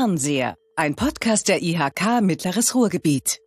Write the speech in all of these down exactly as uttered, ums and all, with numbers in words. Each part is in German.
Fernseher, ein Podcast der I H K Mittleres Ruhrgebiet.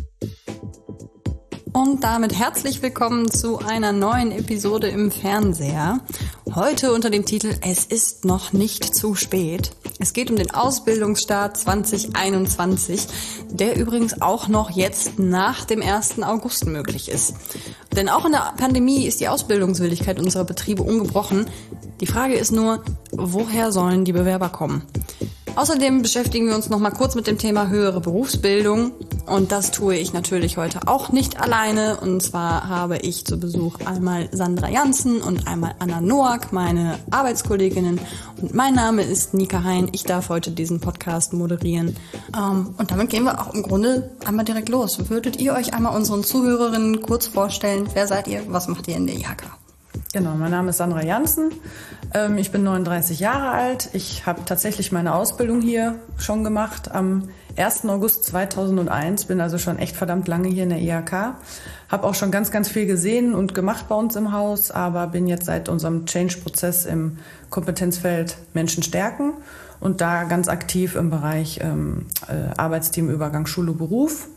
Und damit herzlich willkommen zu einer neuen Episode im Fernseher. Heute unter dem Titel Es ist noch nicht zu spät. Es geht um den Ausbildungsstart zwanzig einundzwanzig, der übrigens auch noch jetzt nach dem ersten August möglich ist. Denn auch in der Pandemie ist die Ausbildungswilligkeit unserer Betriebe ungebrochen. Die Frage ist nur, woher sollen die Bewerber kommen? Außerdem beschäftigen wir uns noch mal kurz mit dem Thema höhere Berufsbildung. Und das tue ich natürlich heute auch nicht alleine. Und zwar habe ich zu Besuch einmal Sandra Janssen und einmal Anna Noack, meine Arbeitskolleginnen. Und mein Name ist Nika Hein. Ich darf heute diesen Podcast moderieren. Ähm, und damit gehen wir auch im Grunde einmal direkt los. Würdet ihr euch einmal unseren Zuhörerinnen kurz vorstellen? Wer seid ihr? Was macht ihr in der I H K? Genau, mein Name ist Sandra Janssen. Ich bin neununddreißig Jahre alt. Ich habe tatsächlich meine Ausbildung hier schon gemacht am ersten August zweitausendeins. Bin also schon echt verdammt lange hier in der I H K. Habe auch schon ganz, ganz viel gesehen und gemacht bei uns im Haus, aber bin jetzt seit unserem Change-Prozess im Kompetenzfeld Menschen stärken und da ganz aktiv im Bereich ähm, äh, Arbeitsteamübergang Schule, Beruf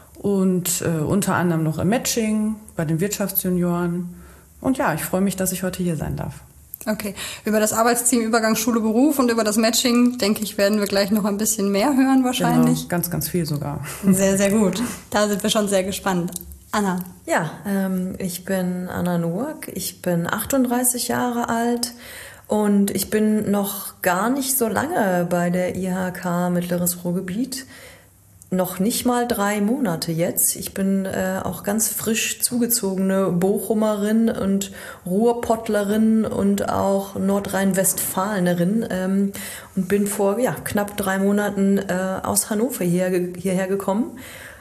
und äh, unter anderem noch im Matching bei den Wirtschaftsjunioren. Und ja, ich freue mich, dass ich heute hier sein darf. Okay, über das Arbeitsteamübergang Schule, Beruf und über das Matching, denke ich, werden wir gleich noch ein bisschen mehr hören wahrscheinlich. Genau, ganz, ganz viel sogar. Sehr, sehr gut. Da sind wir schon sehr gespannt. Anna. Ja, ähm, ich bin Anna Noack, ich bin achtunddreißig Jahre alt und ich bin noch gar nicht so lange bei der I H K Mittleres Ruhrgebiet. Noch nicht mal drei Monate jetzt. Ich bin äh, auch ganz frisch zugezogene Bochumerin und Ruhrpottlerin und auch Nordrhein-Westfalenerin ähm, und bin vor ja, knapp drei Monaten äh, aus Hannover hierher, hierher gekommen.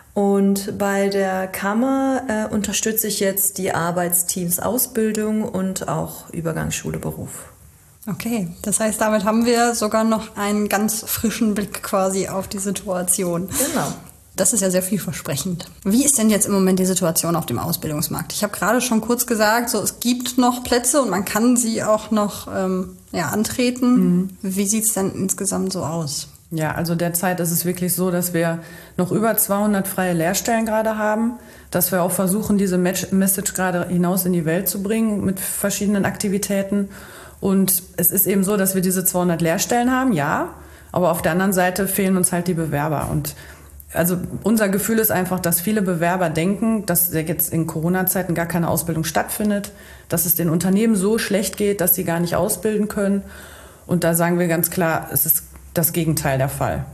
Und bei der Kammer äh, unterstütze ich jetzt die Arbeitsteams Ausbildung und auch Übergang Schule, Beruf. Okay, das heißt, damit haben wir sogar noch einen ganz frischen Blick quasi auf die Situation. Genau. Das ist ja sehr vielversprechend. Wie ist denn jetzt im Moment die Situation auf dem Ausbildungsmarkt? Ich habe gerade schon kurz gesagt, so es gibt noch Plätze und man kann sie auch noch ähm, ja, antreten. Mhm. Wie sieht es denn insgesamt so aus? Ja, also derzeit ist es wirklich so, dass wir noch über zweihundert freie Lehrstellen gerade haben, dass wir auch versuchen, diese Message gerade hinaus in die Welt zu bringen mit verschiedenen Aktivitäten. Und es ist eben so, dass wir diese zweihundert Lehrstellen haben, ja, aber auf der anderen Seite fehlen uns halt die Bewerber. Und also unser Gefühl ist einfach, dass viele Bewerber denken, dass jetzt in Corona-Zeiten gar keine Ausbildung stattfindet, dass es den Unternehmen so schlecht geht, dass sie gar nicht ausbilden können. Und da sagen wir ganz klar, es ist das Gegenteil der Fall.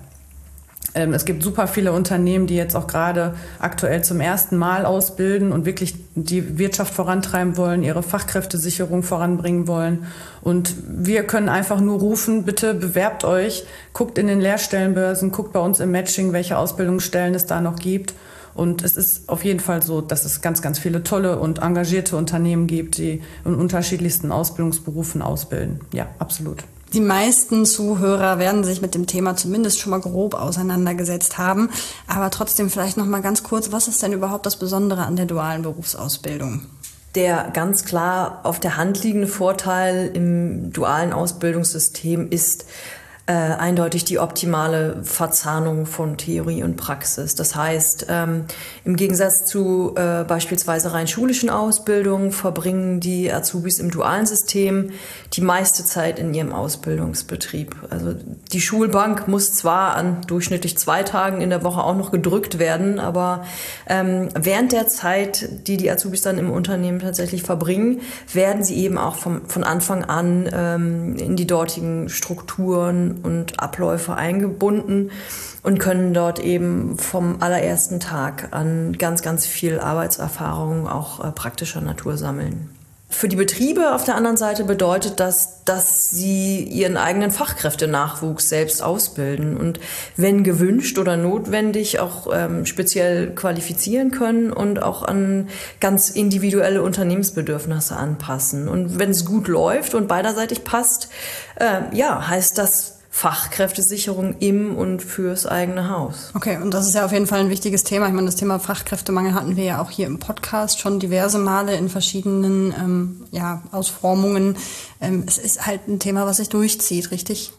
Es gibt super viele Unternehmen, die jetzt auch gerade aktuell zum ersten Mal ausbilden und wirklich die Wirtschaft vorantreiben wollen, ihre Fachkräftesicherung voranbringen wollen. Und wir können einfach nur rufen, bitte bewerbt euch, guckt in den Lehrstellenbörsen, guckt bei uns im Matching, welche Ausbildungsstellen es da noch gibt. Und es ist auf jeden Fall so, dass es ganz, ganz viele tolle und engagierte Unternehmen gibt, die in unterschiedlichsten Ausbildungsberufen ausbilden. Ja, absolut. Die meisten Zuhörer werden sich mit dem Thema zumindest schon mal grob auseinandergesetzt haben. Aber trotzdem vielleicht noch mal ganz kurz, was ist denn überhaupt das Besondere an der dualen Berufsausbildung? Der ganz klar auf der Hand liegende Vorteil im dualen Ausbildungssystem ist äh, eindeutig die optimale Verzahnung von Theorie und Praxis. Das heißt, ähm, im Gegensatz zu äh, beispielsweise rein schulischen Ausbildungen verbringen die Azubis im dualen System die meiste Zeit in ihrem Ausbildungsbetrieb. Also die Schulbank muss zwar an durchschnittlich zwei Tagen in der Woche auch noch gedrückt werden, aber ähm, während der Zeit, die die Azubis dann im Unternehmen tatsächlich verbringen, werden sie eben auch vom, von Anfang an ähm, in die dortigen Strukturen und Abläufe eingebunden und können dort eben vom allerersten Tag an ganz, ganz viel Arbeitserfahrung auch äh, praktischer Natur sammeln. Für die Betriebe auf der anderen Seite bedeutet das, dass sie ihren eigenen Fachkräftenachwuchs selbst ausbilden und wenn gewünscht oder notwendig auch ähm, speziell qualifizieren können und auch an ganz individuelle Unternehmensbedürfnisse anpassen. Und wenn es gut läuft und beiderseitig passt, äh, ja, heißt das Fachkräftesicherung im und fürs eigene Haus. Okay, und das ist ja auf jeden Fall ein wichtiges Thema. Ich meine, das Thema Fachkräftemangel hatten wir ja auch hier im Podcast schon diverse Male in verschiedenen ähm, ja, Ausformungen. Ähm, es ist halt ein Thema, was sich durchzieht, richtig?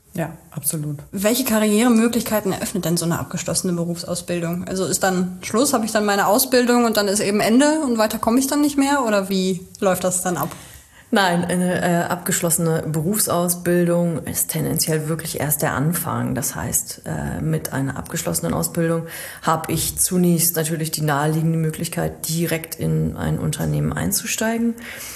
Ja, absolut. Welche Karrieremöglichkeiten eröffnet denn so eine abgeschlossene Berufsausbildung? Also ist dann Schluss, habe ich dann meine Ausbildung und dann ist eben Ende und weiter komme ich dann nicht mehr? Oder wie läuft das dann ab? Nein, eine äh, abgeschlossene Berufsausbildung ist tendenziell wirklich erst der Anfang. Das heißt, äh, mit einer abgeschlossenen Ausbildung habe ich zunächst natürlich die naheliegende Möglichkeit, direkt in ein Unternehmen einzusteigen.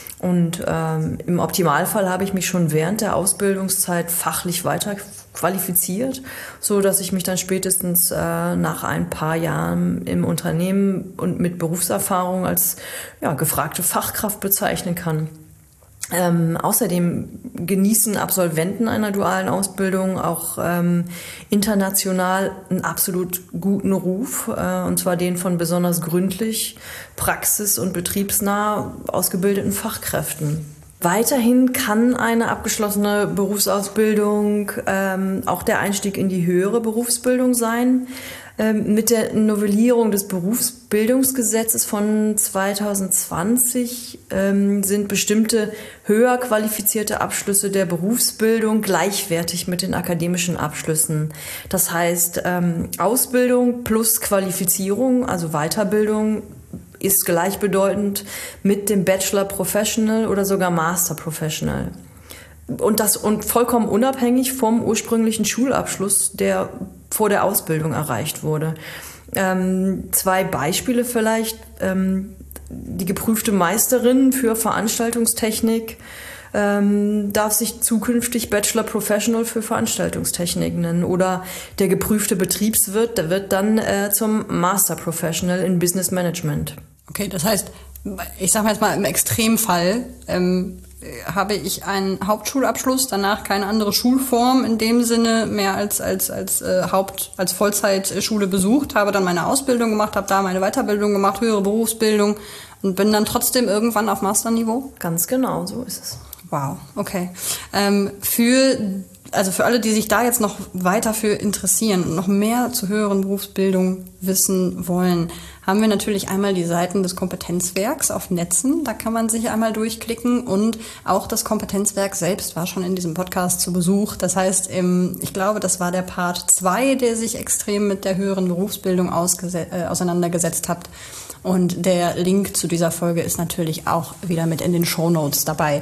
Und ähm, im Optimalfall habe ich mich schon während der Ausbildungszeit fachlich weiter qualifiziert, so dass ich mich dann spätestens äh, nach ein paar Jahren im Unternehmen und mit Berufserfahrung als ja, gefragte Fachkraft bezeichnen kann. Ähm, außerdem genießen Absolventen einer dualen Ausbildung auch ähm, international einen absolut guten Ruf, äh, und zwar den von besonders gründlich, praxis- und betriebsnah ausgebildeten Fachkräften. Weiterhin kann eine abgeschlossene Berufsausbildung ähm, auch der Einstieg in die höhere Berufsbildung sein. Ähm, mit der Novellierung des Berufsbildungsgesetzes von zwanzig zwanzig ähm, sind bestimmte höher qualifizierte Abschlüsse der Berufsbildung gleichwertig mit den akademischen Abschlüssen. Das heißt, ähm, Ausbildung plus Qualifizierung, also Weiterbildung, ist gleichbedeutend mit dem Bachelor Professional oder sogar Master Professional. Und das und vollkommen unabhängig vom ursprünglichen Schulabschluss, der vor der Ausbildung erreicht wurde. Ähm, zwei Beispiele vielleicht. Ähm, die geprüfte Meisterin für Veranstaltungstechnik ähm, darf sich zukünftig Bachelor Professional für Veranstaltungstechnik nennen. Oder der geprüfte Betriebswirt, der wird dann äh, zum Master Professional in Business Management. Okay, das heißt, ich sage jetzt mal im Extremfall, ähm, habe ich einen Hauptschulabschluss, danach keine andere Schulform in dem Sinne mehr als als als äh, Haupt als Vollzeitschule besucht, habe dann meine Ausbildung gemacht, habe da meine Weiterbildung gemacht, höhere Berufsbildung und bin dann trotzdem irgendwann auf Masterniveau? Ganz genau, so ist es. Wow, okay. Ähm, für also für alle, die sich da jetzt noch weiter für interessieren und noch mehr zur höheren Berufsbildung wissen wollen, haben wir natürlich einmal die Seiten des Kompetenzwerks auf Netzen. Da kann man sich einmal durchklicken und auch das Kompetenzwerk selbst war schon in diesem Podcast zu Besuch. Das heißt, ich glaube, das war der Part zwei, der sich extrem mit der höheren Berufsbildung ausgese- äh, auseinandergesetzt hat. Und der Link zu dieser Folge ist natürlich auch wieder mit in den Shownotes dabei.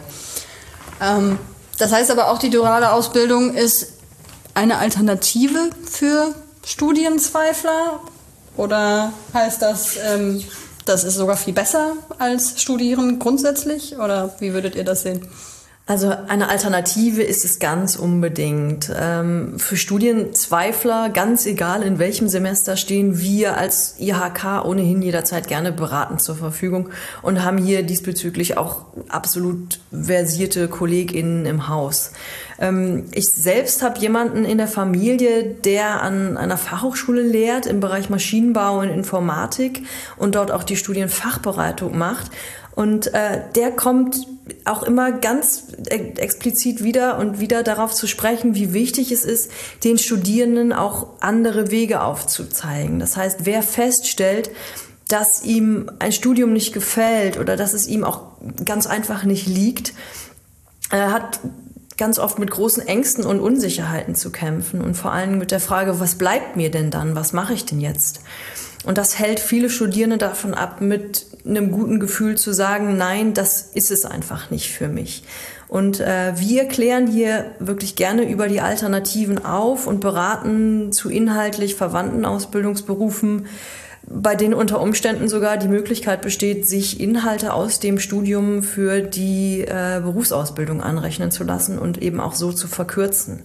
Ähm, das heißt aber auch, die duale Ausbildung ist eine Alternative für Studienzweifler? Oder heißt das, ähm, das ist sogar viel besser als Studieren grundsätzlich? Oder wie würdet ihr das sehen? Also eine Alternative ist es ganz unbedingt. Ähm, für Studienzweifler, ganz egal in welchem Semester, stehen wir als I H K ohnehin jederzeit gerne beratend zur Verfügung und haben hier diesbezüglich auch absolut versierte KollegInnen im Haus. Ähm, ich selbst habe jemanden in der Familie, der an einer Fachhochschule lehrt im Bereich Maschinenbau und Informatik und dort auch die Studienfachberatung macht. Und äh, der kommt auch immer ganz explizit wieder und wieder darauf zu sprechen, wie wichtig es ist, den Studierenden auch andere Wege aufzuzeigen. Das heißt, wer feststellt, dass ihm ein Studium nicht gefällt oder dass es ihm auch ganz einfach nicht liegt, äh, hat ganz oft mit großen Ängsten und Unsicherheiten zu kämpfen und vor allem mit der Frage, was bleibt mir denn dann, was mache ich denn jetzt? Und das hält viele Studierende davon ab, mit einem guten Gefühl zu sagen, nein, das ist es einfach nicht für mich. Und äh, wir klären hier wirklich gerne über die Alternativen auf und beraten zu inhaltlich verwandten Ausbildungsberufen, bei denen unter Umständen sogar die Möglichkeit besteht, sich Inhalte aus dem Studium für die äh, Berufsausbildung anrechnen zu lassen und eben auch so zu verkürzen.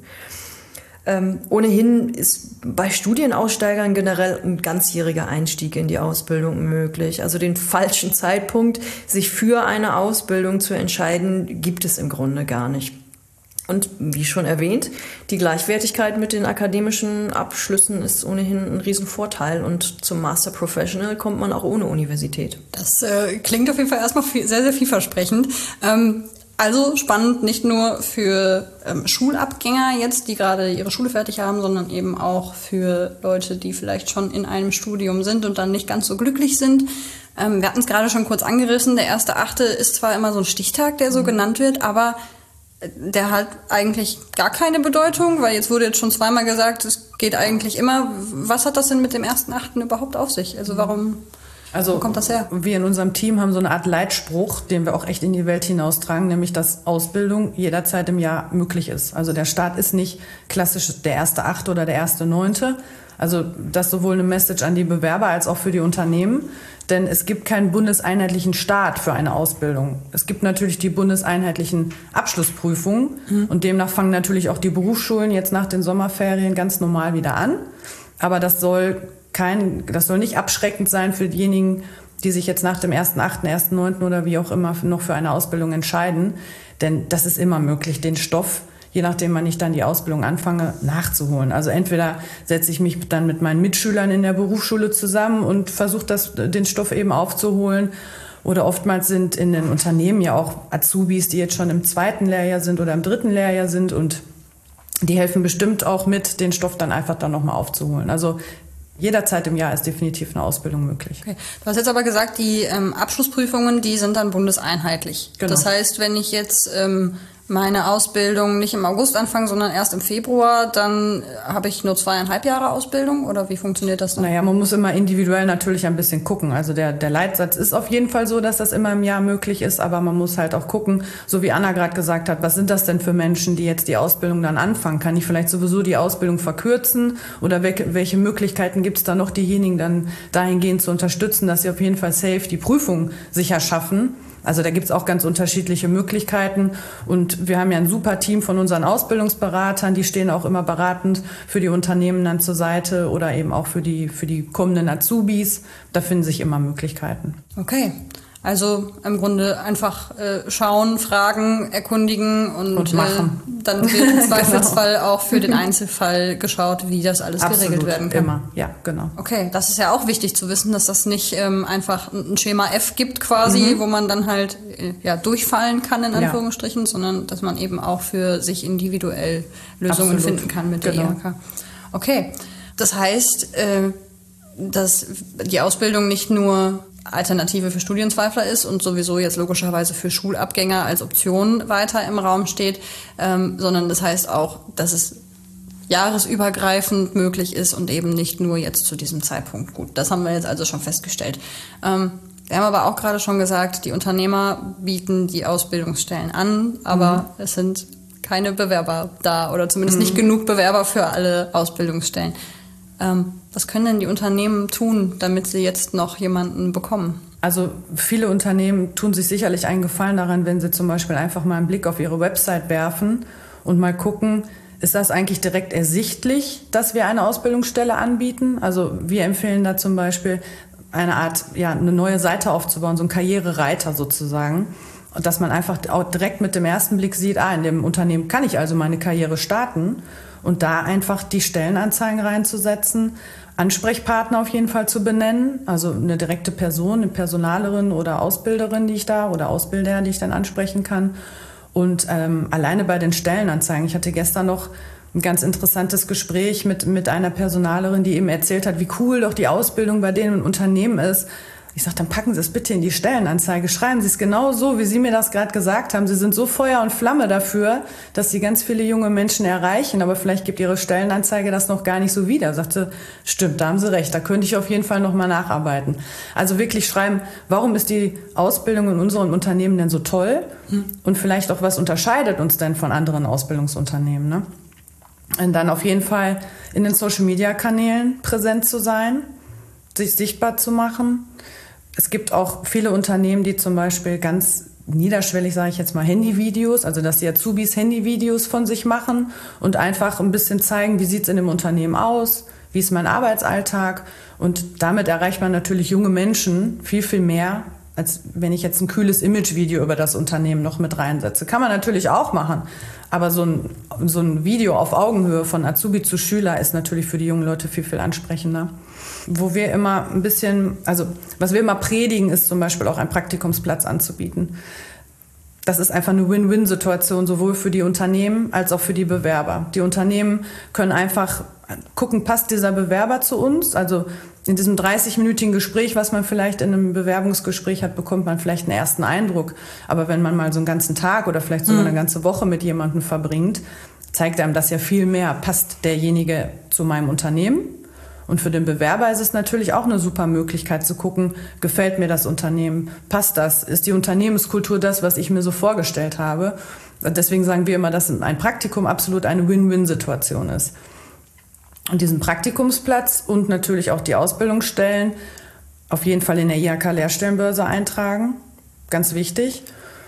Ähm, ohnehin ist bei Studienaussteigern generell ein ganzjähriger Einstieg in die Ausbildung möglich. Also den falschen Zeitpunkt, sich für eine Ausbildung zu entscheiden, gibt es im Grunde gar nicht. Und wie schon erwähnt, die Gleichwertigkeit mit den akademischen Abschlüssen ist ohnehin ein Riesenvorteil. Und zum Master Professional kommt man auch ohne Universität. Das äh, klingt auf jeden Fall erstmal viel, sehr, sehr vielversprechend. Ähm Also spannend nicht nur für ähm, Schulabgänger jetzt, die gerade ihre Schule fertig haben, sondern eben auch für Leute, die vielleicht schon in einem Studium sind und dann nicht ganz so glücklich sind. Ähm, wir hatten es gerade schon kurz angerissen, der erste Achte ist zwar immer so ein Stichtag, der so mhm. genannt wird, aber der hat eigentlich gar keine Bedeutung, weil jetzt wurde jetzt schon zweimal gesagt, es geht eigentlich immer. Was hat das denn mit dem ersten Achten überhaupt auf sich? Also warum... Also wo kommt das her? Wir in unserem Team haben so eine Art Leitspruch, den wir auch echt in die Welt hinaustragen, nämlich dass Ausbildung jederzeit im Jahr möglich ist. Also der Start ist nicht klassisch der erste Achte oder der erste Neunte. Also das ist sowohl eine Message an die Bewerber als auch für die Unternehmen. Denn es gibt keinen bundeseinheitlichen Start für eine Ausbildung. Es gibt natürlich die bundeseinheitlichen Abschlussprüfungen. Mhm. Und demnach fangen natürlich auch die Berufsschulen jetzt nach den Sommerferien ganz normal wieder an. Aber das soll kein, das soll nicht abschreckend sein für diejenigen, die sich jetzt nach dem ersten Achten, ersten Neunten oder wie auch immer noch für eine Ausbildung entscheiden. Denn das ist immer möglich, den Stoff, je nachdem, wann ich dann die Ausbildung anfange, nachzuholen. Also entweder setze ich mich dann mit meinen Mitschülern in der Berufsschule zusammen und versuche das, den Stoff eben aufzuholen. Oder oftmals sind in den Unternehmen ja auch Azubis, die jetzt schon im zweiten Lehrjahr sind oder im dritten Lehrjahr sind, und die helfen bestimmt auch mit, den Stoff dann einfach dann nochmal aufzuholen. Also jederzeit im Jahr ist definitiv eine Ausbildung möglich. Okay. Du hast jetzt aber gesagt, die ähm, Abschlussprüfungen, die sind dann bundeseinheitlich. Genau. Das heißt, wenn ich jetzt ähm, meine Ausbildung nicht im August anfange, sondern erst im Februar, dann habe ich nur zweieinhalb Jahre Ausbildung, oder wie funktioniert das dann? Naja, man muss immer individuell natürlich ein bisschen gucken. Also der, der Leitsatz ist auf jeden Fall so, dass das immer im Jahr möglich ist, aber man muss halt auch gucken, so wie Anna gerade gesagt hat, was sind das denn für Menschen, die jetzt die Ausbildung dann anfangen? Kann ich vielleicht sowieso die Ausbildung verkürzen, oder welche, welche Möglichkeiten gibt es da noch, diejenigen dann dahingehend zu unterstützen, dass sie auf jeden Fall safe die Prüfung sicher schaffen? Also da gibt's auch ganz unterschiedliche Möglichkeiten, und wir haben ja ein super Team von unseren Ausbildungsberatern, die stehen auch immer beratend für die Unternehmen dann zur Seite oder eben auch für die, für die kommenden Azubis. Da finden sich immer Möglichkeiten. Okay. Also im Grunde einfach äh, schauen, fragen, erkundigen und, und machen. Äh, dann wird im Zweifelsfall genau. auch für den Einzelfall geschaut, wie das alles Absolut, geregelt werden kann. Immer, ja, genau. Okay, das ist ja auch wichtig zu wissen, dass das nicht ähm, einfach ein Schema F gibt quasi, mhm. wo man dann halt äh, ja durchfallen kann in Anführungsstrichen, ja. sondern dass man eben auch für sich individuell Lösungen Absolut. finden kann mit der genau. I H K. Okay, das heißt, äh, dass die Ausbildung nicht nur Alternative für Studienzweifler ist und sowieso jetzt logischerweise für Schulabgänger als Option weiter im Raum steht, ähm, sondern das heißt auch, dass es jahresübergreifend möglich ist und eben nicht nur jetzt zu diesem Zeitpunkt. Gut, das haben wir jetzt also schon festgestellt. Ähm, wir haben aber auch gerade schon gesagt, die Unternehmer bieten die Ausbildungsstellen an, aber mhm. es sind keine Bewerber da oder zumindest mhm. nicht genug Bewerber für alle Ausbildungsstellen. Ähm, was können denn die Unternehmen tun, damit sie jetzt noch jemanden bekommen? Also viele Unternehmen tun sich sicherlich einen Gefallen daran, wenn sie zum Beispiel einfach mal einen Blick auf ihre Website werfen und mal gucken, ist das eigentlich direkt ersichtlich, dass wir eine Ausbildungsstelle anbieten? Also wir empfehlen da zum Beispiel eine Art, ja, eine neue Seite aufzubauen, so ein Karrierereiter sozusagen. Und dass man einfach auch direkt mit dem ersten Blick sieht, ah, in dem Unternehmen kann ich also meine Karriere starten. Und da einfach die Stellenanzeigen reinzusetzen, Ansprechpartner auf jeden Fall zu benennen, also eine direkte Person, eine Personalerin oder Ausbilderin, die ich da, oder Ausbilder, die ich dann ansprechen kann. Und ähm, alleine bei den Stellenanzeigen, ich hatte gestern noch ein ganz interessantes Gespräch mit, mit einer Personalerin, die eben erzählt hat, wie cool doch die Ausbildung bei denen im Unternehmen ist. Ich sage, dann packen Sie es bitte in die Stellenanzeige, schreiben Sie es genau so, wie Sie mir das gerade gesagt haben. Sie sind so Feuer und Flamme dafür, dass Sie ganz viele junge Menschen erreichen, aber vielleicht gibt Ihre Stellenanzeige das noch gar nicht so wider. Sagte, stimmt, da haben Sie recht, da könnte ich auf jeden Fall noch mal nacharbeiten. Also wirklich schreiben, warum ist die Ausbildung in unserem Unternehmen denn so toll? Und vielleicht auch, was unterscheidet uns denn von anderen Ausbildungsunternehmen, ne? Und dann auf jeden Fall in den Social-Media-Kanälen präsent zu sein, sich sichtbar zu machen. Es gibt auch viele Unternehmen, die zum Beispiel ganz niederschwellig, sage ich jetzt mal, Handyvideos, also dass die Azubis Handyvideos von sich machen und einfach ein bisschen zeigen, wie sieht es in dem Unternehmen aus, wie ist mein Arbeitsalltag. Und damit erreicht man natürlich junge Menschen viel, viel mehr, als wenn ich jetzt ein kühles Imagevideo über das Unternehmen noch mit reinsetze. Kann man natürlich auch machen, aber so ein, so ein Video auf Augenhöhe von Azubi zu Schüler ist natürlich für die jungen Leute viel, viel ansprechender. Wo wir immer ein bisschen, also was wir immer predigen, ist zum Beispiel auch einen Praktikumsplatz anzubieten. das ist einfach eine Win-Win-Situation, sowohl für die Unternehmen als auch für die Bewerber. Die Unternehmen können einfach gucken, passt dieser Bewerber zu uns? Also in diesem dreißig-minütigen Gespräch, was man vielleicht in einem Bewerbungsgespräch hat, bekommt man vielleicht einen ersten Eindruck. Aber wenn man mal so einen ganzen Tag oder vielleicht sogar eine ganze Woche mit jemandem verbringt, zeigt einem das ja viel mehr. Passt derjenige zu meinem Unternehmen? Und für den Bewerber ist es natürlich auch eine super Möglichkeit zu gucken, gefällt mir das Unternehmen, passt das, ist die Unternehmenskultur das, was ich mir so vorgestellt habe. Und deswegen sagen wir immer, dass ein Praktikum absolut eine Win-Win-Situation ist. Und diesen Praktikumsplatz und natürlich auch die Ausbildungsstellen auf jeden Fall in der I H K-Lehrstellenbörse eintragen, ganz wichtig.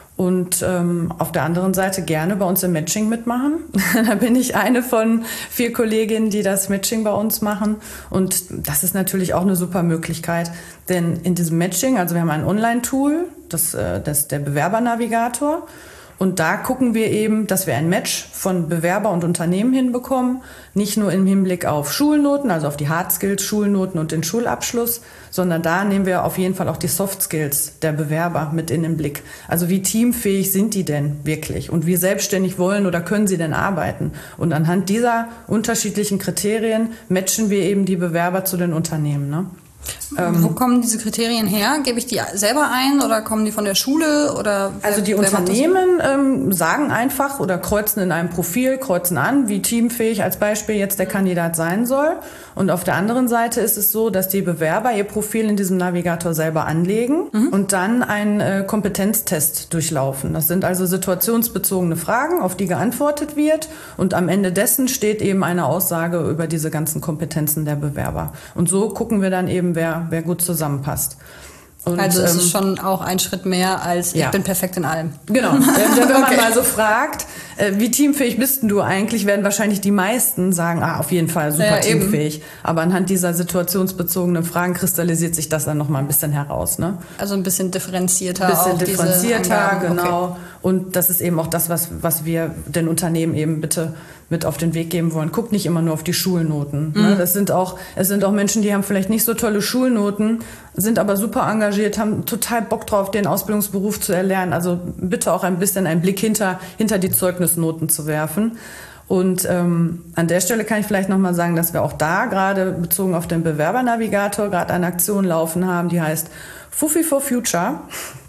Und ähm, auf der anderen Seite gerne bei uns im Matching mitmachen. Da bin ich eine von vier Kolleginnen, die das Matching bei uns machen. Und das ist natürlich auch eine super Möglichkeit. Denn in diesem Matching, also wir haben ein Online-Tool, das, äh, das ist der Bewerbernavigator. Und da gucken wir eben, dass wir ein Match von Bewerber und Unternehmen hinbekommen. Nicht nur im Hinblick auf Schulnoten, also auf die Hard Skills, Schulnoten und den Schulabschluss, sondern da nehmen wir auf jeden Fall auch die Soft Skills der Bewerber mit in den Blick. Also wie teamfähig sind die denn wirklich? Und wie selbstständig wollen oder können sie denn arbeiten? Und anhand dieser unterschiedlichen Kriterien matchen wir eben die Bewerber zu den Unternehmen, ne? Ähm, Wo kommen diese Kriterien her? Gebe ich die selber ein oder kommen die von der Schule? Oder also die Unternehmen ähm, sagen einfach oder kreuzen in einem Profil, kreuzen an, wie teamfähig als Beispiel jetzt der Kandidat sein soll. Und auf der anderen Seite ist es so, dass die Bewerber ihr Profil in diesem Navigator selber anlegen mhm. und dann einen äh, Kompetenztest durchlaufen. Das sind also situationsbezogene Fragen, auf die geantwortet wird. Und am Ende dessen steht eben eine Aussage über diese ganzen Kompetenzen der Bewerber. Und so gucken wir dann eben, wer, wer gut zusammenpasst. Und, also es ähm, ist schon auch ein Schritt mehr als ich ja. bin perfekt in allem. Genau. Wenn, wenn man okay. mal so fragt, äh, wie teamfähig bist denn du eigentlich, werden wahrscheinlich die meisten sagen, ah, auf jeden Fall super ja, teamfähig. Eben. Aber anhand dieser situationsbezogenen Fragen kristallisiert sich das dann noch mal ein bisschen heraus, ne? Also ein bisschen differenzierter. Ein bisschen auch differenzierter, diese genau. Okay. Und das ist eben auch das, was, was wir den Unternehmen eben bitte mit auf den Weg geben wollen. Guckt nicht immer nur auf die Schulnoten. Mhm. Ne? Das sind auch, es sind auch Menschen, die haben vielleicht nicht so tolle Schulnoten, sind aber super engagiert, haben total Bock drauf, den Ausbildungsberuf zu erlernen. Also bitte auch ein bisschen einen Blick hinter, hinter die Zeugnisnoten zu werfen. Und ähm, an der Stelle kann ich vielleicht nochmal sagen, dass wir auch da gerade bezogen auf den Bewerbernavigator gerade eine Aktion laufen haben, die heißt Fuffi for Future.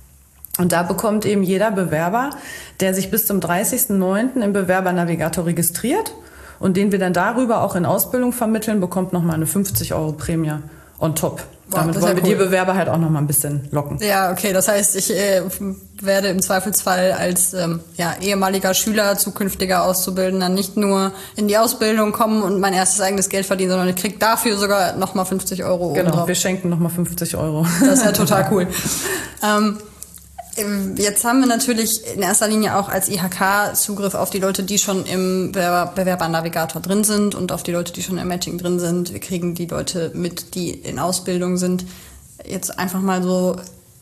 Und da bekommt eben jeder Bewerber, der sich bis zum dreißigsten neunten im Bewerbernavigator registriert und den wir dann darüber auch in Ausbildung vermitteln, bekommt nochmal eine fünfzig Euro Prämie on top. Wow, Damit wollen wir cool. die Bewerber halt auch nochmal ein bisschen locken. Ja, okay. Das heißt, ich äh, werde im Zweifelsfall als ähm, ja, ehemaliger Schüler, zukünftiger Auszubildender nicht nur in die Ausbildung kommen und mein erstes eigenes Geld verdienen, sondern ich kriege dafür sogar nochmal fünfzig Euro. Genau, obendrauf. Wir schenken nochmal fünfzig Euro. Das ist ja total cool. ähm, Jetzt haben wir natürlich in erster Linie auch als I H K Zugriff auf die Leute, die schon im Bewerber- Bewerbernavigator drin sind und auf die Leute, die schon im Matching drin sind. Wir kriegen die Leute mit, die in Ausbildung sind. Jetzt einfach mal so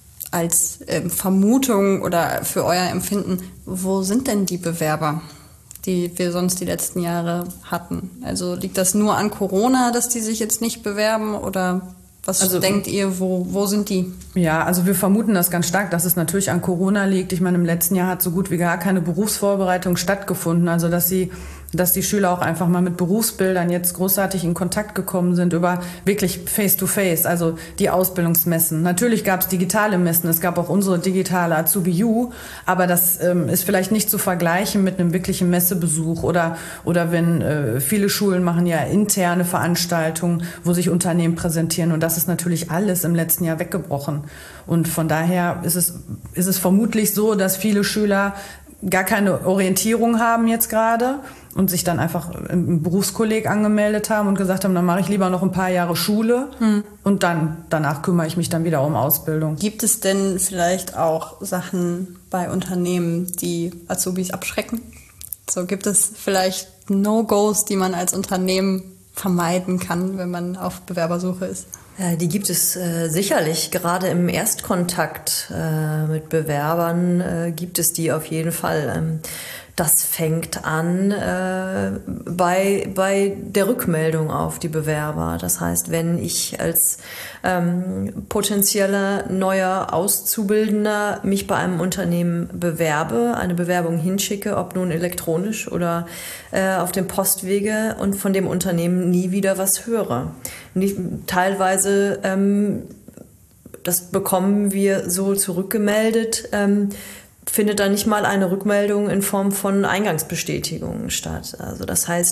als ähm, Vermutung oder für euer Empfinden, wo sind denn die Bewerber, die wir sonst die letzten Jahre hatten? Also liegt das nur an Corona, dass die sich jetzt nicht bewerben oder... Was also, denkt ihr, wo, wo sind die? Ja, also wir vermuten das ganz stark, dass es natürlich an Corona liegt. Ich meine, im letzten Jahr hat so gut wie gar keine Berufsvorbereitung stattgefunden. Also dass sie, dass die Schüler auch einfach mal mit Berufsbildern jetzt großartig in Kontakt gekommen sind über wirklich Face-to-Face, also die Ausbildungsmessen. Natürlich gab es digitale Messen, es gab auch unsere digitale Azubi U, aber das ähm, ist vielleicht nicht zu vergleichen mit einem wirklichen Messebesuch oder, oder wenn äh, viele Schulen machen ja interne Veranstaltungen, wo sich Unternehmen präsentieren und das ist natürlich alles im letzten Jahr weggebrochen. Und von daher ist es, ist es vermutlich so, dass viele Schüler gar keine Orientierung haben jetzt gerade und sich dann einfach im Berufskolleg angemeldet haben und gesagt haben, dann mache ich lieber noch ein paar Jahre Schule hm. und dann danach kümmere ich mich dann wieder um Ausbildung. Gibt es denn vielleicht auch Sachen bei Unternehmen, die Azubis abschrecken? So, gibt es vielleicht No-Gos, die man als Unternehmen vermeiden kann, wenn man auf Bewerbersuche ist? Ja, die gibt es äh, sicherlich. Gerade im Erstkontakt äh, mit Bewerbern äh, gibt es die auf jeden Fall. Ähm, Das fängt an äh, bei, bei der Rückmeldung auf die Bewerber. Das heißt, wenn ich als ähm, potenzieller neuer Auszubildender mich bei einem Unternehmen bewerbe, eine Bewerbung hinschicke, ob nun elektronisch oder äh, auf dem Postwege und von dem Unternehmen nie wieder was höre. Nicht, teilweise, ähm, das bekommen wir so zurückgemeldet, ähm, findet da nicht mal eine Rückmeldung in Form von Eingangsbestätigungen statt. Also das heißt,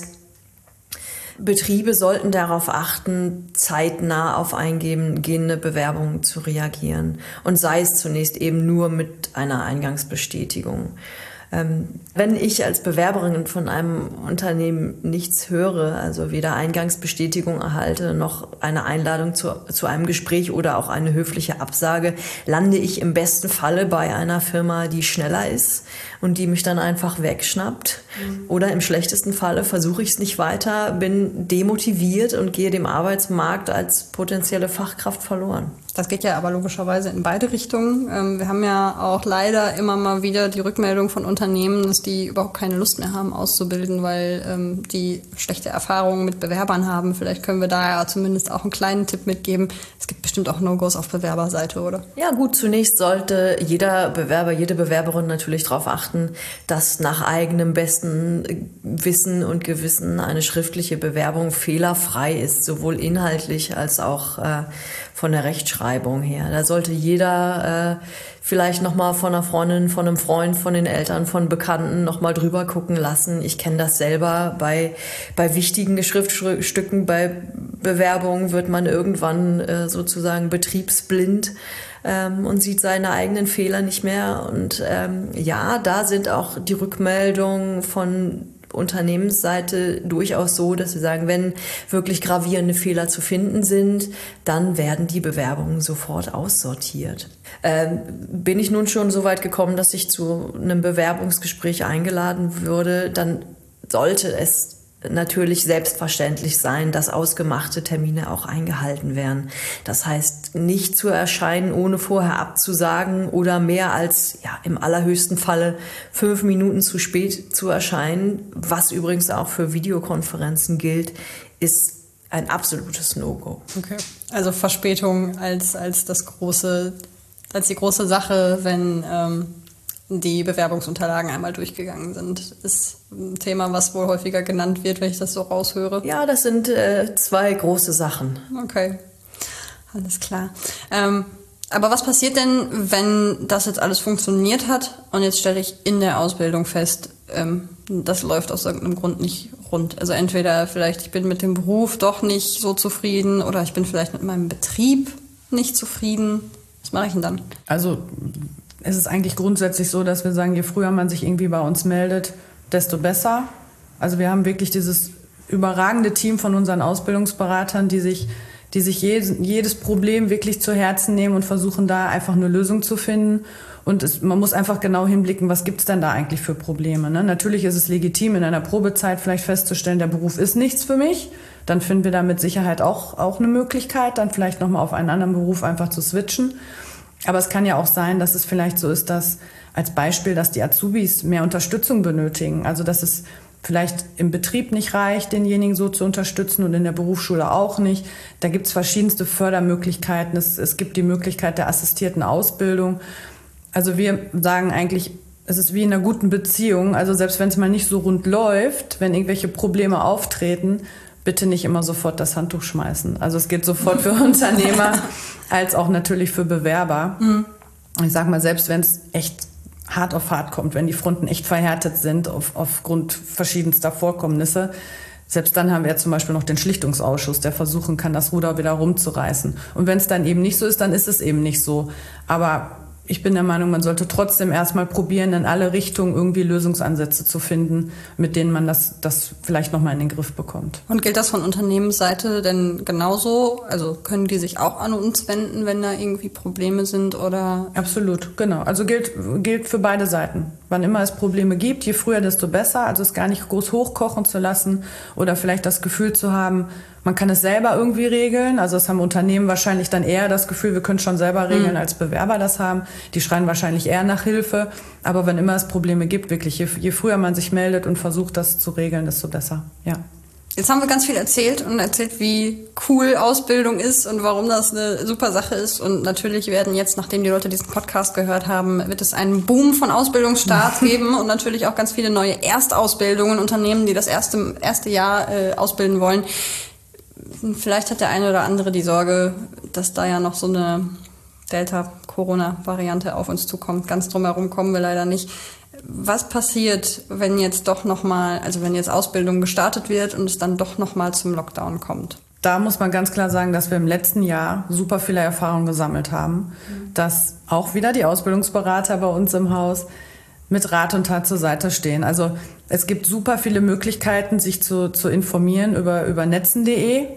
Betriebe sollten darauf achten, zeitnah auf eingehende Bewerbungen zu reagieren. Und sei es zunächst eben nur mit einer Eingangsbestätigung. Ähm, wenn ich als Bewerberin von einem Unternehmen nichts höre, also weder Eingangsbestätigung erhalte, noch eine Einladung zu, zu einem Gespräch oder auch eine höfliche Absage, lande ich im besten Falle bei einer Firma, die schneller ist und die mich dann einfach wegschnappt. Mhm. Oder im schlechtesten Falle versuche ich es nicht weiter, bin demotiviert und gehe dem Arbeitsmarkt als potenzielle Fachkraft verloren. Das geht ja aber logischerweise in beide Richtungen. Wir haben ja auch leider immer mal wieder die Rückmeldung von Unternehmen, dass die überhaupt keine Lust mehr haben auszubilden, weil ähm, die schlechte Erfahrungen mit Bewerbern haben. Vielleicht können wir da ja zumindest auch einen kleinen Tipp mitgeben. Es gibt bestimmt auch No-Gos auf Bewerberseite, oder? Ja gut, zunächst sollte jeder Bewerber, jede Bewerberin natürlich darauf achten, dass nach eigenem besten Wissen und Gewissen eine schriftliche Bewerbung fehlerfrei ist, sowohl inhaltlich als auch äh, von der Rechtschreibung her. Da sollte jeder äh, vielleicht nochmal von einer Freundin, von einem Freund, von den Eltern, von Bekannten nochmal drüber gucken lassen. Ich kenne das selber. Bei, bei wichtigen Schriftstücken, bei Bewerbungen wird man irgendwann äh, sozusagen betriebsblind ähm, und sieht seine eigenen Fehler nicht mehr. Und ähm, ja, da sind auch die Rückmeldungen von Unternehmensseite durchaus so, dass wir sagen, wenn wirklich gravierende Fehler zu finden sind, dann werden die Bewerbungen sofort aussortiert. Ähm, bin ich nun schon so weit gekommen, dass ich zu einem Bewerbungsgespräch eingeladen würde, dann sollte es natürlich selbstverständlich sein, dass ausgemachte Termine auch eingehalten werden. Das heißt, nicht zu erscheinen, ohne vorher abzusagen oder mehr als, ja, im allerhöchsten Falle fünf Minuten zu spät zu erscheinen, was übrigens auch für Videokonferenzen gilt, ist ein absolutes No-Go. Okay. Also Verspätung als, als das große, als die große Sache, wenn ähm die Bewerbungsunterlagen einmal durchgegangen sind. Ist ein Thema, was wohl häufiger genannt wird, wenn ich das so raushöre. Ja, das sind äh, zwei große Sachen. Okay, alles klar. Ähm, aber was passiert denn, wenn das jetzt alles funktioniert hat und jetzt stelle ich in der Ausbildung fest, ähm, das läuft aus irgendeinem Grund nicht rund? Also entweder vielleicht ich bin mit dem Beruf doch nicht so zufrieden oder ich bin vielleicht mit meinem Betrieb nicht zufrieden. Was mache ich denn dann? Also es ist eigentlich grundsätzlich so, dass wir sagen, je früher man sich irgendwie bei uns meldet, desto besser. Also wir haben wirklich dieses überragende Team von unseren Ausbildungsberatern, die sich, die sich jedes, jedes Problem wirklich zu Herzen nehmen und versuchen, da einfach eine Lösung zu finden. Und es, man muss einfach genau hinblicken, was gibt's denn da eigentlich für Probleme, ne? Natürlich ist es legitim, in einer Probezeit vielleicht festzustellen, der Beruf ist nichts für mich. Dann finden wir da mit Sicherheit auch, auch eine Möglichkeit, dann vielleicht nochmal auf einen anderen Beruf einfach zu switchen. Aber es kann ja auch sein, dass es vielleicht so ist, dass als Beispiel, dass die Azubis mehr Unterstützung benötigen. Also dass es vielleicht im Betrieb nicht reicht, denjenigen so zu unterstützen und in der Berufsschule auch nicht. Da gibt es verschiedenste Fördermöglichkeiten. Es, es gibt die Möglichkeit der assistierten Ausbildung. Also wir sagen eigentlich, es ist wie in einer guten Beziehung. Also selbst wenn es mal nicht so rund läuft, wenn irgendwelche Probleme auftreten, bitte nicht immer sofort das Handtuch schmeißen. Also es geht sofort für Unternehmer als auch natürlich für Bewerber. Mhm. Ich sag mal, selbst wenn es echt hart auf hart kommt, wenn die Fronten echt verhärtet sind auf, aufgrund verschiedenster Vorkommnisse, selbst dann haben wir ja zum Beispiel noch den Schlichtungsausschuss, der versuchen kann, das Ruder wieder rumzureißen. Und wenn es dann eben nicht so ist, dann ist es eben nicht so. Aber ich bin der Meinung, man sollte trotzdem erstmal probieren, in alle Richtungen irgendwie Lösungsansätze zu finden, mit denen man das, das vielleicht nochmal in den Griff bekommt. Und gilt das von Unternehmensseite denn genauso? Also können die sich auch an uns wenden, wenn da irgendwie Probleme sind, oder? Absolut, genau. Also gilt, gilt für beide Seiten. Wann immer es Probleme gibt, je früher, desto besser. Also es gar nicht groß hochkochen zu lassen oder vielleicht das Gefühl zu haben, man kann es selber irgendwie regeln. Also es haben Unternehmen wahrscheinlich dann eher das Gefühl, wir können es schon selber regeln, mhm. als Bewerber das haben. Die schreien wahrscheinlich eher nach Hilfe. Aber wenn immer es Probleme gibt, wirklich, je, je früher man sich meldet und versucht, das zu regeln, desto besser. Ja. Jetzt haben wir ganz viel erzählt und erzählt, wie cool Ausbildung ist und warum das eine super Sache ist. Und natürlich werden jetzt, nachdem die Leute diesen Podcast gehört haben, wird es einen Boom von Ausbildungsstarts geben und natürlich auch ganz viele neue Erstausbildungen, Unternehmen, die das erste, erste Jahr äh, ausbilden wollen. Vielleicht hat der eine oder andere die Sorge, dass da ja noch so eine Delta-Corona-Variante auf uns zukommt. Ganz drumherum kommen wir leider nicht. Was passiert, wenn jetzt doch nochmal, also wenn jetzt Ausbildung gestartet wird und es dann doch nochmal zum Lockdown kommt? Da muss man ganz klar sagen, dass wir im letzten Jahr super viele Erfahrungen gesammelt haben, mhm. dass auch wieder die Ausbildungsberater bei uns im Haus mit Rat und Tat zur Seite stehen. Also es gibt super viele Möglichkeiten, sich zu, zu informieren über, über netzen punkt de.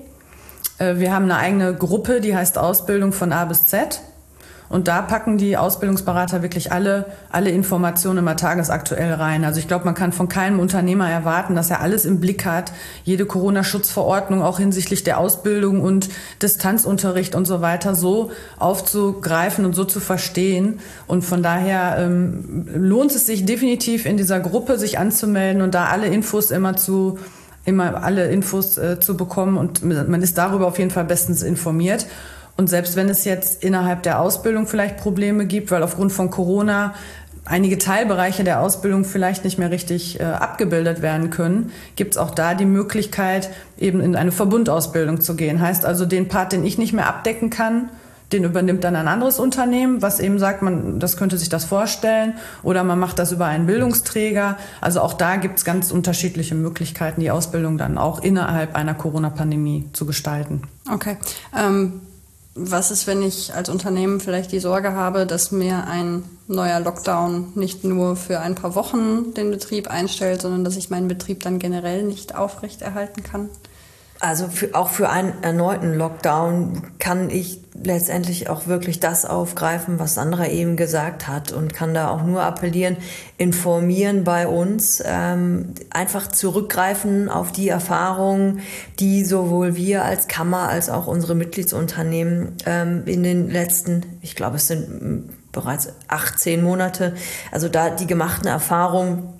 Wir haben eine eigene Gruppe, die heißt Ausbildung von A bis Z. Und da packen die Ausbildungsberater wirklich alle, alle Informationen immer tagesaktuell rein. Also ich glaube, man kann von keinem Unternehmer erwarten, dass er alles im Blick hat. Jede Corona-Schutzverordnung auch hinsichtlich der Ausbildung und Distanzunterricht und so weiter so aufzugreifen und so zu verstehen. Und von daher ähm, lohnt es sich definitiv in dieser Gruppe sich anzumelden und da alle Infos immer zu immer alle Infos äh, zu bekommen. Und man ist darüber auf jeden Fall bestens informiert. Und selbst wenn es jetzt innerhalb der Ausbildung vielleicht Probleme gibt, weil aufgrund von Corona einige Teilbereiche der Ausbildung vielleicht nicht mehr richtig äh, abgebildet werden können, gibt es auch da die Möglichkeit, eben in eine Verbundausbildung zu gehen. Heißt also, den Part, den ich nicht mehr abdecken kann, den übernimmt dann ein anderes Unternehmen, was eben sagt, man, das könnte sich das vorstellen, oder man macht das über einen Bildungsträger. Also auch da gibt es ganz unterschiedliche Möglichkeiten, die Ausbildung dann auch innerhalb einer Corona-Pandemie zu gestalten. Okay. Ähm Was ist, wenn ich als Unternehmen vielleicht die Sorge habe, dass mir ein neuer Lockdown nicht nur für ein paar Wochen den Betrieb einstellt, sondern dass ich meinen Betrieb dann generell nicht aufrechterhalten kann? Also für, auch für einen erneuten Lockdown kann ich letztendlich auch wirklich das aufgreifen, was Sandra eben gesagt hat, und kann da auch nur appellieren, informieren bei uns, ähm, einfach zurückgreifen auf die Erfahrungen, die sowohl wir als Kammer als auch unsere Mitgliedsunternehmen ähm, in den letzten, ich glaube es sind bereits achtzehn Monate, also da die gemachten Erfahrungen,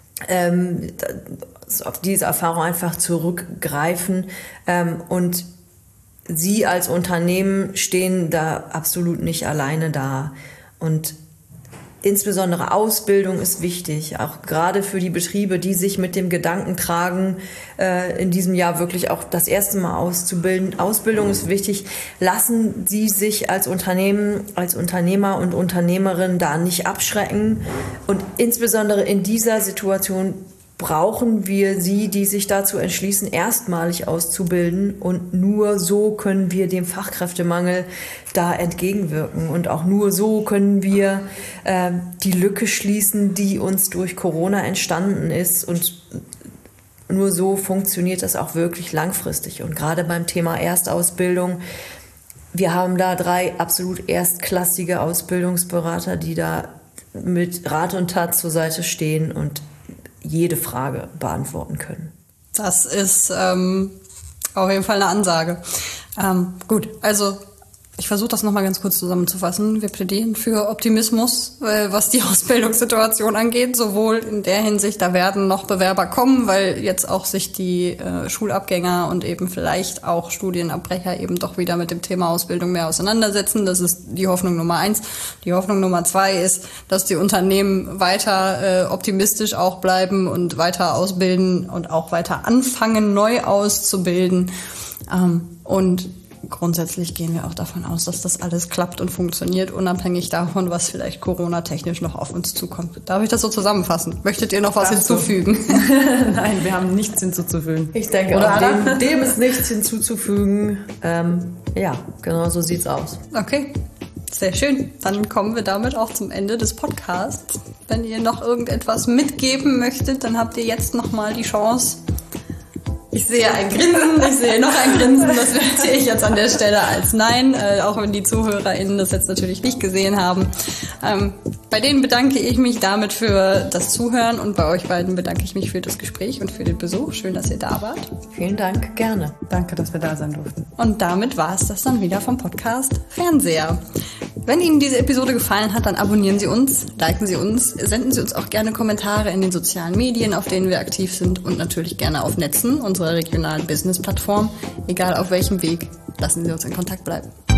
ähm, auf diese Erfahrung einfach zurückgreifen, ähm, und Sie als Unternehmen stehen da absolut nicht alleine da. Und insbesondere Ausbildung ist wichtig, auch gerade für die Betriebe, die sich mit dem Gedanken tragen, äh, in diesem Jahr wirklich auch das erste Mal auszubilden. Ausbildung ist wichtig. Lassen Sie sich als Unternehmen, als Unternehmer und Unternehmerin da nicht abschrecken. Und insbesondere in dieser Situation brauchen wir Sie, die sich dazu entschließen, erstmalig auszubilden. Und nur so können wir dem Fachkräftemangel da entgegenwirken. Und auch nur so können wir äh, die Lücke schließen, die uns durch Corona entstanden ist. Und nur so funktioniert das auch wirklich langfristig. Und gerade beim Thema Erstausbildung, wir haben da drei absolut erstklassige Ausbildungsberater, die da mit Rat und Tat zur Seite stehen und jede Frage beantworten können. Das ist ähm, auf jeden Fall eine Ansage. Ähm, gut, also ich versuche das nochmal ganz kurz zusammenzufassen. Wir plädieren für Optimismus, äh, was die Ausbildungssituation angeht. Sowohl in der Hinsicht, da werden noch Bewerber kommen, weil jetzt auch sich die äh, Schulabgänger und eben vielleicht auch Studienabbrecher eben doch wieder mit dem Thema Ausbildung mehr auseinandersetzen. Das ist die Hoffnung Nummer eins. Die Hoffnung Nummer zwei ist, dass die Unternehmen weiter äh, optimistisch auch bleiben und weiter ausbilden und auch weiter anfangen, neu auszubilden. Ähm, und grundsätzlich gehen wir auch davon aus, dass das alles klappt und funktioniert, unabhängig davon, was vielleicht Corona-technisch noch auf uns zukommt. Darf ich das so zusammenfassen? Möchtet ihr noch was Darfst hinzufügen? Nein, wir haben nichts hinzuzufügen. Ich denke, Oder auch dem, dem ist nichts hinzuzufügen. Ähm, ja, genau so sieht's aus. Okay, sehr schön. Dann kommen wir damit auch zum Ende des Podcasts. Wenn ihr noch irgendetwas mitgeben möchtet, dann habt ihr jetzt noch mal die Chance. Ich sehe ein Grinsen, ich sehe noch ein Grinsen, das werte ich jetzt an der Stelle als Nein, äh, auch wenn die ZuhörerInnen das jetzt natürlich nicht gesehen haben. Ähm, bei denen bedanke ich mich damit für das Zuhören und bei euch beiden bedanke ich mich für das Gespräch und für den Besuch. Schön, dass ihr da wart. Vielen Dank, gerne. Danke, dass wir da sein durften. Und damit war es das dann wieder vom Podcast Fernseher. Wenn Ihnen diese Episode gefallen hat, dann abonnieren Sie uns, liken Sie uns, senden Sie uns auch gerne Kommentare in den sozialen Medien, auf denen wir aktiv sind und natürlich gerne auf Netzen, unserer regionalen Business-Plattform. Egal auf welchem Weg, lassen Sie uns in Kontakt bleiben.